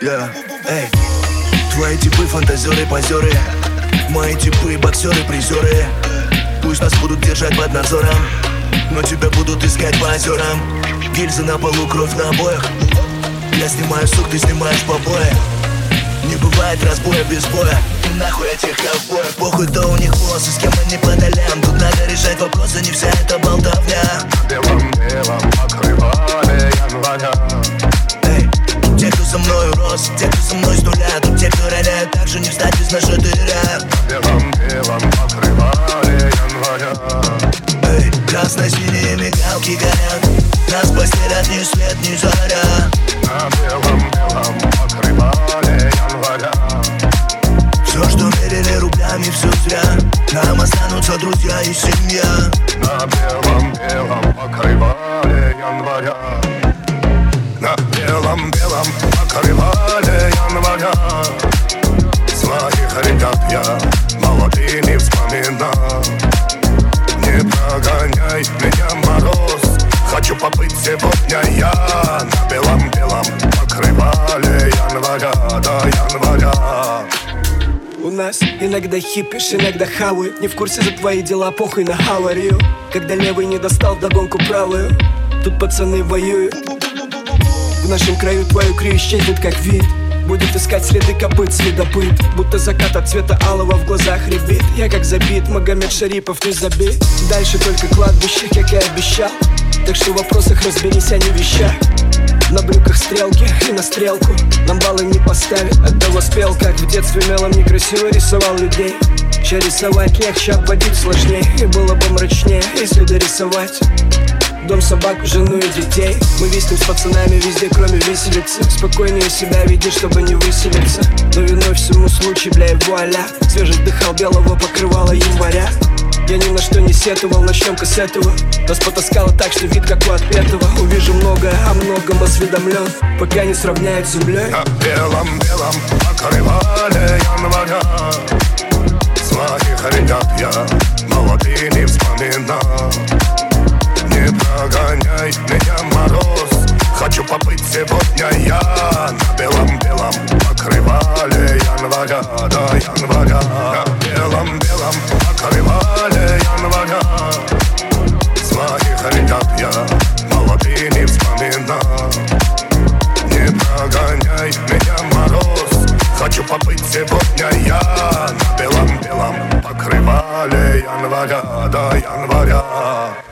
Эй, твои типы фантазеры, позеры, мои типы боксеры, призеры. Пусть нас будут держать под надзором, но тебя будут искать по озерам. Гильзы на полу, кровь на обоях. Я снимаю сук, ты снимаешь побои. Не бывает разбоя без боя. И нахуй этих ковбоев. Похуй, то у них волосы, с кем они по долям. Тут надо решать вопросы, не вся эта болтовня. Белым-белым покрывале января. Эй, те, кто со мною рос, те, кто со мной с нуля. Тут те, кто роняют, так же не встать без нашатыря. Белым-белым покрывале января. Эй, красно-синие мигалки горят. Нас постелят ни свет, ни заря. На белом-белом покрывале января. Все, что мерили рублями, все зря. Нам останутся друзья и семья. На белом-белом покрывале января. На белом-белом покрывале января. Своих ребят я молодыми вспоминал. Не прогоняй меня, мороз. Хочу побыть сегодня я на белом-белом покрывале января, до января. У нас иногда хипишь, иногда хавают. Не в курсе за твои дела, похуй на аварию. Когда левый не достал вдогонку правую, тут пацаны воюют. В нашем краю твою крию исчезнет как вид. Будет искать следы копыт, следопыт. Будто закат от цвета алого в глазах рябит. Я как забит, Магомед Шарипов не забит. Дальше только кладбище, как и обещал. Так что в вопросах разберись, а не в вещах. На брюках стрелки и на стрелку нам баллы не поставят. Оттого спел, как в детстве мелом некрасиво рисовал людей. Ща рисовать легче, обводить сложнее. И было бы мрачнее, если дорисовать дом, собак, жену и детей. Мы виснем с пацанами везде, кроме виселицы. Спокойнее себя веди, чтобы не выселиться. Но виной всему случай, бля, и вуаля. Свежий дыхал белого покрывала января. Я ни на что не сетовал, начнем-ка с этого. Нас потаскало так, что вид как у отпетого. Увижу многое, о многом осведомлен, пока не сравняют с землей. На белом-белом покрывале января. Своих ребят я молодыми вспоминал. Не прогоняй меня, мороз. Хочу побыть сегодня я на белом-белом покрывале января, до января. На белом-белом покрывале января. Своих ребят я молодыми вспоминал. Не прогоняй меня, мороз. Хочу побыть сегодня я на белом-белом покрывале января, до января.